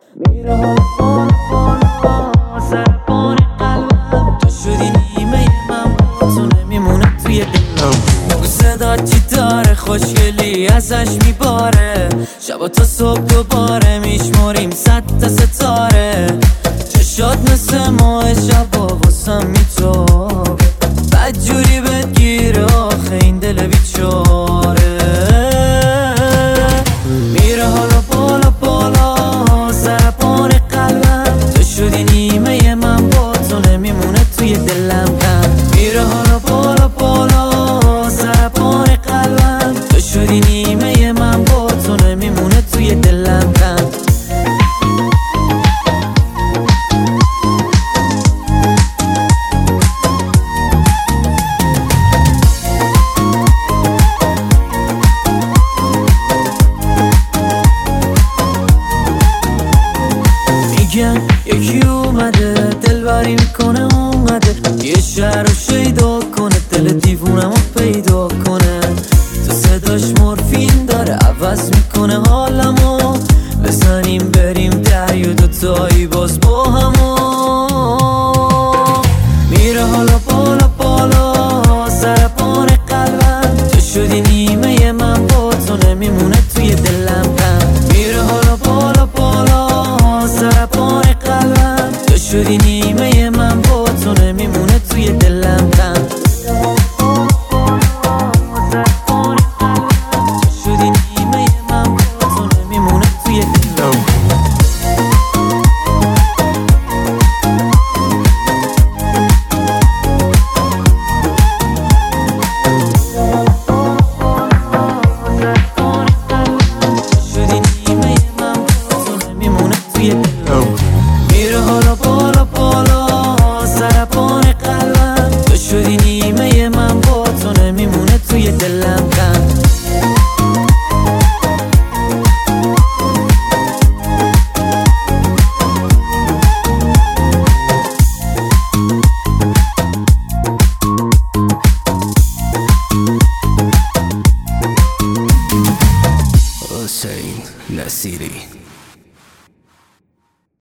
میره حالا سر بار قلبم، تو شدی نیمه من، تو نمیمونه توی دلم. بگو صدا چی داره، خوشگلی ازش میباره، شبا تا صبح دوباره میشمریم 100 تا ستاره. چشات مثل ماه شبا واسم میتابه، بدجوری بهت گیره آخه این دل بیچاره. میره حالا بالا بالا سر بار قلبم، تو شدی نیمه من، با تو نمیمونه توی دلم غم. میره حالا بالا بالا سر بار قلبم، تو شدی نیمه من، با تو نمیمونه توی دلم غم. یکی اومده دلبری میکنه، اومده یه شهر رو شیدا کنه، دل دیوونم رو پیدا کنه. تو صداش مورفین داره، عوض میکنه حالمو، بزنیم بریم دریا دوتایی باز با همو. میره حالا بالا بالا سر بار قلبم، تو شدی نیمه من، با تو نمیمونه توی دلم غم. میره حالا بالا بالا سر بار قلبم، تو شدی نیمه من، با تو نمیمونه توی دلم غم. شدی نیمه من، با تو نمیمونه توی دلم. میره حالا بالا بالا سر بار قلبم، تو شدی نیمه من، با تو نمیمونه توی دلم غم.